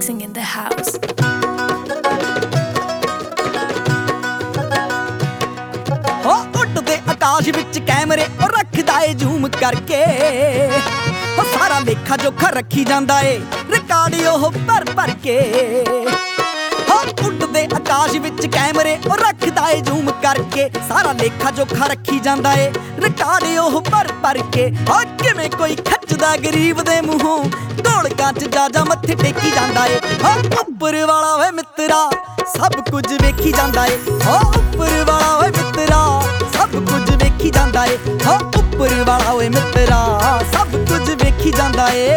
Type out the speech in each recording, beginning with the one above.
mixing in the house. ਹੋ ਉੱਡਦੇ ਆਕਾਸ਼ ਵਿੱਚ ਕੈਮਰੇ ਉਹ ਰੱਖਦਾ ਏ ਜ਼ੂਮ ਕਰਕੇ, ਉਹ ਸਾਰਾ ਲੇਖਾ ਜੋਖਾ ਰੱਖੀ ਜਾਂਦਾ ਏ ਰਿਕਾਰਡ ਉਹ ਭਰ ਕੇ। ਹੋ ਉੱਡਦੇ ਆਕਾਸ਼ ਵਿੱਚ ਕੈਮਰੇ ਉਹ ਰੱਖਦਾ ਏ ਜ਼ੂਮ ਕਰਕੇ, ਸਾਰਾ ਲੇਖਾ ਜੋਖਾ ਰੱਖੀ ਜਾਂਦਾ ਏ ਰਿਕਾਰਡ ਉਹ ਭਰ ਕੇ। ਹੋ ਕਿਵੇਂ ਕੋਈ ਖੱਚਦਾ ਗਰੀਬ ਦੇ ਮੂੰਹੋਂ ਢੋਲਕਾਂ 'ਚ ਜਾ ਮੱਥੇ ਟੇਕੀ ਜਾਂਦਾ ਏ। ਹੋ ਉੱਪਰ ਵਾਲਾ ਓਏ ਮਿੱਤਰਾ ਸਭ ਕੁਝ ਵੇਖੀ ਜਾਂਦਾ ਏ, ਹੋ ਉੱਪਰ ਵਾਲਾ ਓਏ ਮਿੱਤਰਾ ਸਭ ਕੁਝ ਵੇਖੀ ਜਾਂਦਾ ਏ, ਹੋ ਉੱਪਰ ਵਾਲਾ ਓਏ ਮਿੱਤਰਾ ਸਭ ਕੁਝ ਵੇਖੀ ਜਾਂਦਾ ਏ।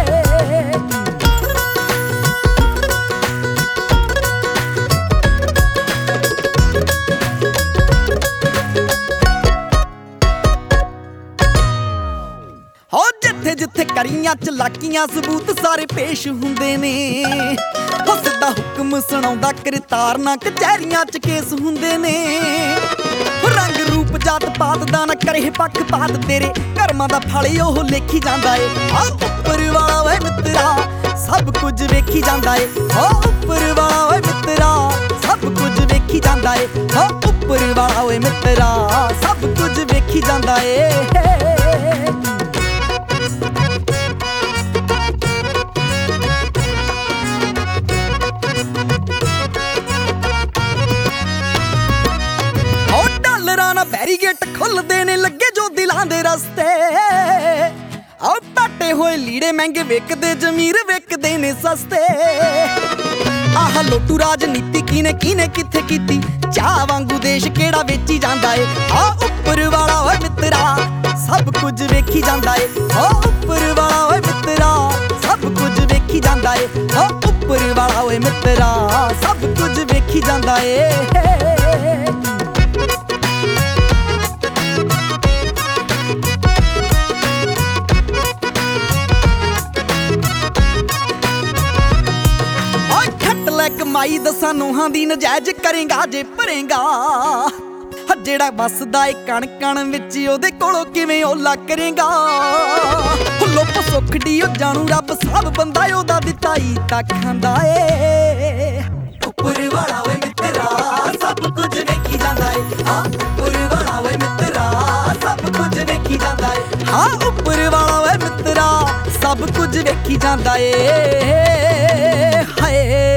ਹੋ ਜਿੱਥੇ ਜਿੱਥੇ ਕਰੀਆਂ ਚਲਾਕੀਆਂ ਸਬੂਤ ਸਾਰੇ ਪੇਸ਼ ਹੁੰਦੇ ਨੇ, ਹੋ ਸਿੱਧਾ ਹੁਕਮ ਸੁਣਾਉਂਦਾ ਕਰਤਾਰ ਨਾ ਕਚਹਿਰੀਆਂ 'ਚ ਕੇਸ ਹੁੰਦੇ ਨੇ। ਰੰਗ ਰੂਪ ਜਾਤ ਪਾਤ ਦਾ ਨਾ ਕਰੇ ਪੱਖਪਾਤ, ਤੇਰੇ ਕਰਮਾਂ ਦਾ ਫਲ ਉਹ ਲੇਖੀ ਜਾਂਦਾ ਏ। ਆ ਉੱਪਰ ਵਾਲਾ ਓਏ ਮਿੱਤਰਾ ਸਭ ਕੁਝ ਵੇਖੀ ਜਾਂਦਾ ਏ, ਹੋ ਉੱਪਰ ਵਾਲਾ ਓਏ ਮਿੱਤਰਾ ਸਭ ਕੁਝ ਵੇਖੀ ਜਾਂਦਾ ਏ, ਹੋ ਉੱਪਰ ਵਾਲਾ ਓਏ ਮਿੱਤਰਾ ਸਭ ਕੁਝ ਵੇਖੀ ਜਾਂਦਾ ਏ। ਬੈਰੀਗੇਟ ਖੁੱਲਦੇ ਨੇ ਲੱਗੇ ਜੋ ਦਿਲਾਂ ਦੇ ਰਸਤੇ, ਆ ਪਾਟੇ ਹੋਏ ਲੀੜੇ ਮਹਿੰਗੇ ਵਿਕਦੇ ਜ਼ਮੀਰ ਵਿਕਦੇ ਨੇ ਸਸਤੇ। ਆਹ ਲੋਟੂ ਰਾਜਨੀਤੀ ਕਿਨੇ ਕਿੱਥੇ ਕੀਤੀ, ਚਾਹ ਵਾਂਗੂ ਦੇਸ਼ ਕਿਹੜਾ ਵੇਚੀ ਜਾਂਦਾ ਏ। ਆ ਉੱਪਰ ਵਾਲਾ ਓਏ ਮਿੱਤਰਾ ਸਭ ਕੁਝ ਵੇਖੀ ਜਾਂਦਾ ਏ, ਆ ਉੱਪਰ ਵਾਲਾ ਓਏ ਮਿੱਤਰਾ ਸਭ ਕੁਝ ਵੇਖੀ ਜਾਂਦਾ ਏ, ਆ ਉੱਪਰ ਵਾਲਾ ਓਏ ਮਿੱਤਰਾ ਸਭ ਕੁਝ ਵੇਖੀ ਜਾਂਦਾ ਏ। ਕਮਾਈ ਦਸਾਂ ਨੂੰਹਾਂ ਦੀ ਨਜਾਇਜ਼ ਕਰੇਗਾ ਜੇ ਭਰੇਗਾ, ਜਿਹੜਾ ਵਸਦਾ ਏ ਕਣ ਕਣ ਵਿੱਚ ਉਹਦੇ ਕੋਲੋਂ ਕਿਵੇਂ ਓਲਾ ਕਰੇਗਾ। ਲੁੱਪ ਸੁੱਖੜੀ ਉਹ ਜਾਣੂ ਰੱਬ ਸਭ ਬੰਦਾ ਉਹਦਾ ਦਿੱਤਾ ਹੀ ਤਾਂ ਖਾਂਦਾ ਏ। ਉੱਪਰ ਵਾਲਾ ਓਏ ਮਿੱਤਰਾ ਸਭ ਕੁਝ ਵੇਖੀ ਜਾਂਦਾ ਏ, ਹਾਂ ਉੱਪਰ ਵਾਲਾ ਓਏ ਮਿੱਤਰਾ ਸਭ ਕੁਝ ਵੇਖੀ ਜਾਂਦਾ ਏ, ਹਾਂ ਉੱਪਰ ਵਾਲਾ ਓਏ ਮਿੱਤਰਾ ਸਭ ਕੁਝ ਵੇਖੀ ਜਾਂਦਾ ਏ। ਹਾਏ